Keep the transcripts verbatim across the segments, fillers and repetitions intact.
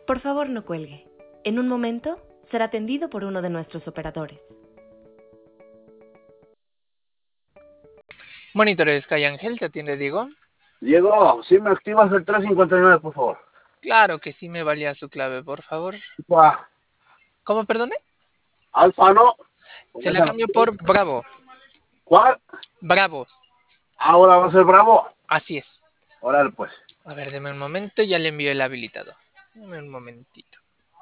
Por favor, no cuelgue. En un momento será atendido por uno de nuestros operadores. Monitores Sky Ángel, ¿te atiende Diego? Diego, si me activas el tres cincuenta y nueve, por favor. Claro que sí, me valía su clave, por favor. Alfa. ¿Cómo, perdone? Alfa, ¿no? Se la cambio por Bravo. ¿Cuál? Bravo. Ahora va a ser Bravo. Así es. Órale, pues. A ver, deme un momento, ya le envío el habilitado. Deme un momentito.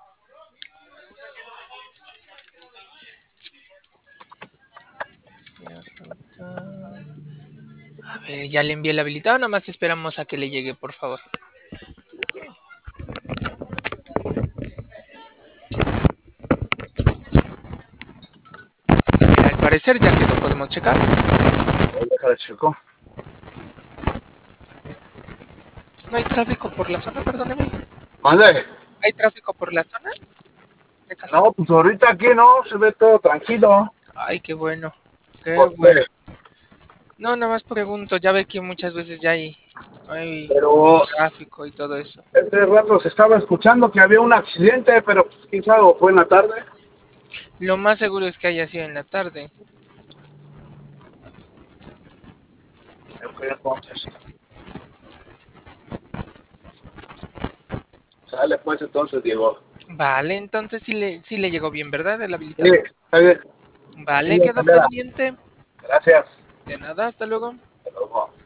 A ver, ya le envié el habilitado, nada más esperamos a que le llegue, por favor. Mira, al parecer ya quedó, podemos checar. Déjale, chico. No hay tráfico por la zona, perdóneme. ¿Mande? ¿Hay tráfico por la zona? No, pues ahorita aquí no, se ve todo tranquilo. Ay, qué bueno. Qué ¿Por bueno. qué? No, nada más pregunto, ya ve que muchas veces ya hay, hay Pero tráfico y todo eso. este rato se estaba escuchando que había un accidente, pero pues, quién sabe, o fue en la tarde. Lo más seguro es que haya sido en la tarde. Ok, entonces. Sale pues entonces, Diego. Vale, entonces sí le, sí le llegó bien, ¿verdad? El Sí, habilitado. está bien. Vale, Sí, quedó Calera. pendiente. Gracias. De nada, hasta luego. Hasta luego.